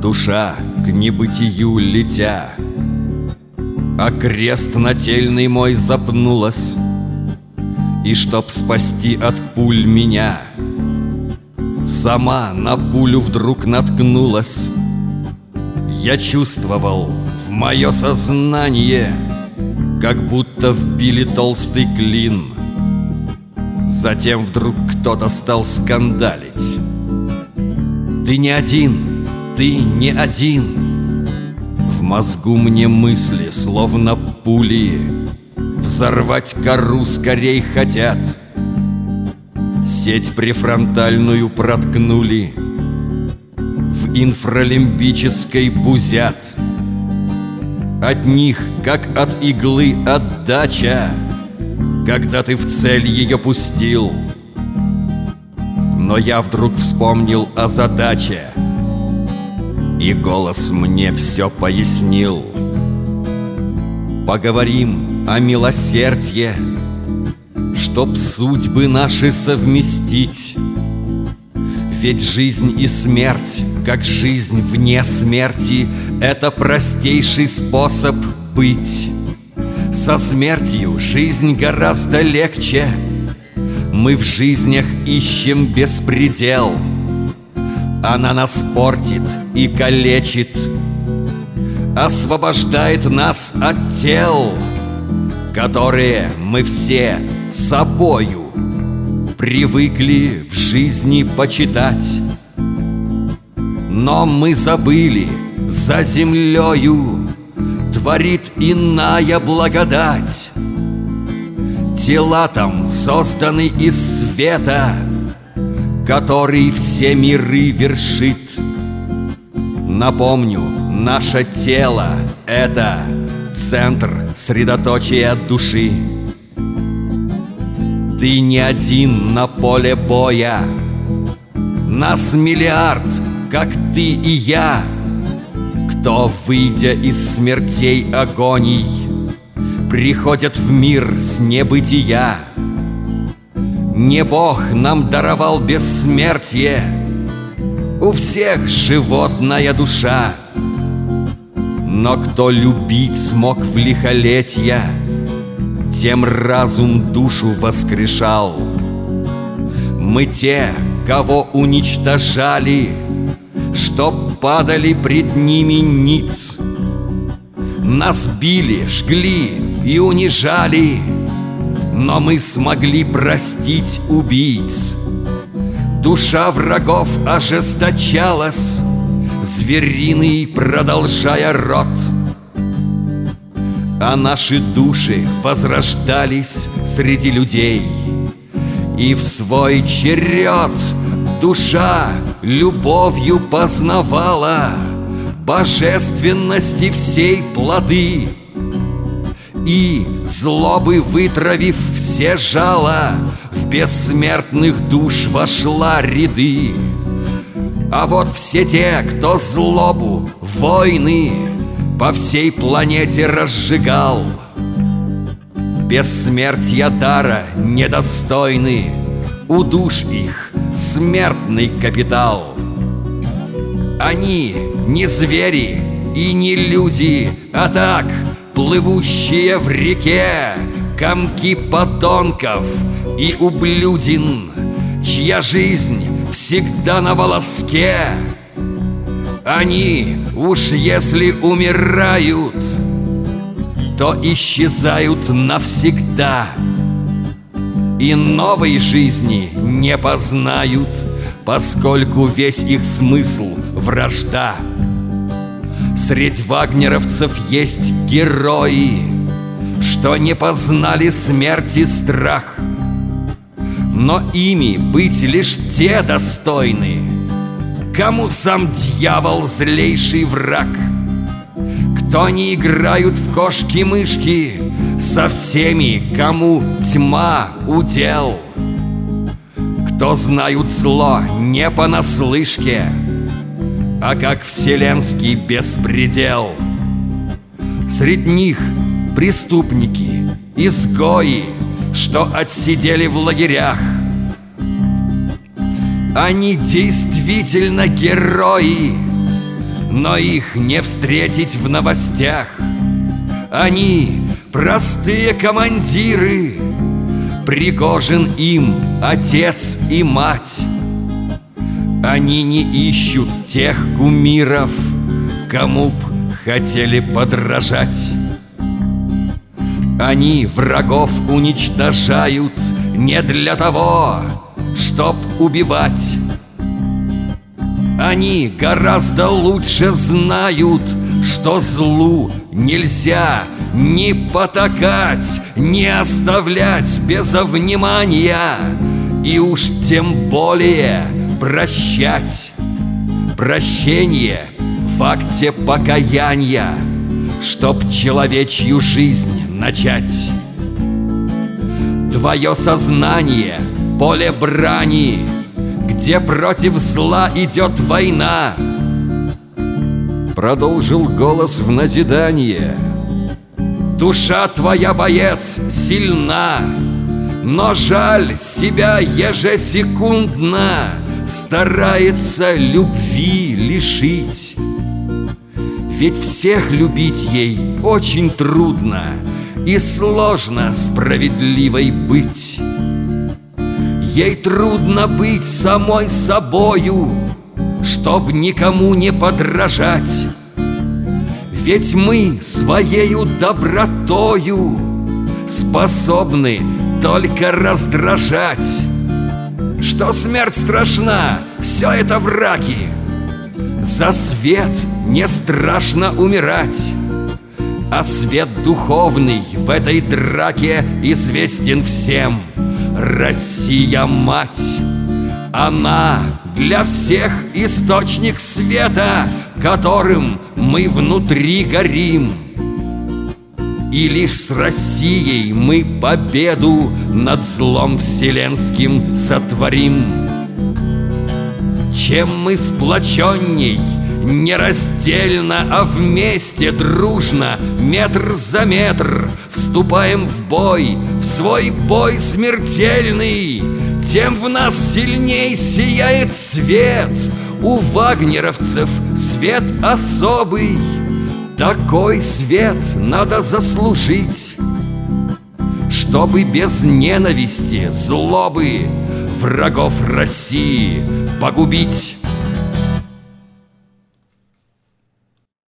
Душа к небытию летя, а крест нательный мой запнулась, и чтоб спасти от пуль меня, сама на пулю вдруг наткнулась. Я чувствовал в мое сознание, как будто вбили толстый клин. Затем вдруг кто-то стал скандалить: «Ты не один, ты не один!» В мозгу мне мысли, словно пули, взорвать кору скорей хотят. Сеть префронтальную проткнули, в инфралимбической бузят. От них, как от иглы, отдача, когда ты в цель ее пустил. Но я вдруг вспомнил о задаче, и голос мне все пояснил. Поговорим о милосердье, чтоб судьбы наши совместить. Ведь жизнь и смерть, как жизнь вне смерти, это простейший способ быть. Со смертью жизнь гораздо легче. Мы в жизнях ищем беспредел. Она нас портит и калечит, освобождает нас от тел, которые мы все собою привыкли в жизни почитать. Но мы забыли, за землею творит иная благодать. Тела там созданы из света, который все миры вершит. Напомню, наше тело — это центр средоточия души. Ты не один на поле боя, нас миллиард, как ты и я, кто, выйдя из смертей агоний, приходят в мир с небытия. Не Бог нам даровал бессмертие, у всех животная душа. Но кто любить смог в лихолетья, тем разум душу воскрешал. Мы те, кого уничтожали, чтоб падали пред ними ниц. Нас били, жгли и унижали, но мы смогли простить убийц. Душа врагов ожесточалась, звериный продолжая род. А наши души возрождались среди людей, и в свой черед душа любовью познавала божественности всей плоды. И, злобы вытравив все жало, в бессмертных душ вошла ряды. А вот все те, кто злобу, войны по всей планете разжигал, бессмертия дара недостойны, у душ их смертный капитал. Они не звери и не люди, а так плывущие в реке комки подонков и ублюдин, чья жизнь всегда на волоске. Они уж если умирают, то исчезают навсегда, и новой жизни не познают, поскольку весь их смысл — вражда. Средь вагнеровцев есть герои, что не познали смерти страх, но ими быть лишь те достойны, кому сам дьявол злейший враг, кто не играют в кошки-мышки со всеми, кому тьма удел, кто знают зло не понаслышке, а как вселенский беспредел. Средь них преступники, изгои, что отсидели в лагерях. Они действительно герои, но их не встретить в новостях. Они простые командиры, Пригожин им отец и мать. Они не ищут тех кумиров, кому б хотели подражать. Они врагов уничтожают не для того, чтоб убивать. Они гораздо лучше знают, что злу нельзя ни потакать, ни оставлять без внимания, и уж тем более прощать. Прощение в акте покаяния, чтоб человечью жизнь начать. Твое сознание — поле брани, где против зла идет война. Продолжил голос в назидание. Душа твоя, боец, сильна, но жаль себя ежесекундно старается любви лишить. Ведь всех любить ей очень трудно, и сложно справедливой быть. Ей трудно быть самой собою, чтоб никому не подражать. Ведь мы своею добротою способны только раздражать. Что смерть страшна, все это враки. За свет не страшно умирать, а свет духовный в этой драке известен всем. Россия, мать, она для всех источник света, которым мы внутри горим. И лишь с Россией мы победу над злом вселенским сотворим. Чем мы сплоченней, нераздельно, а вместе, дружно, метр за метр вступаем в бой, в свой бой смертельный, тем в нас сильней сияет свет. У вагнеровцев свет особый, такой свет надо заслужить, чтобы без ненависти, злобы врагов России погубить.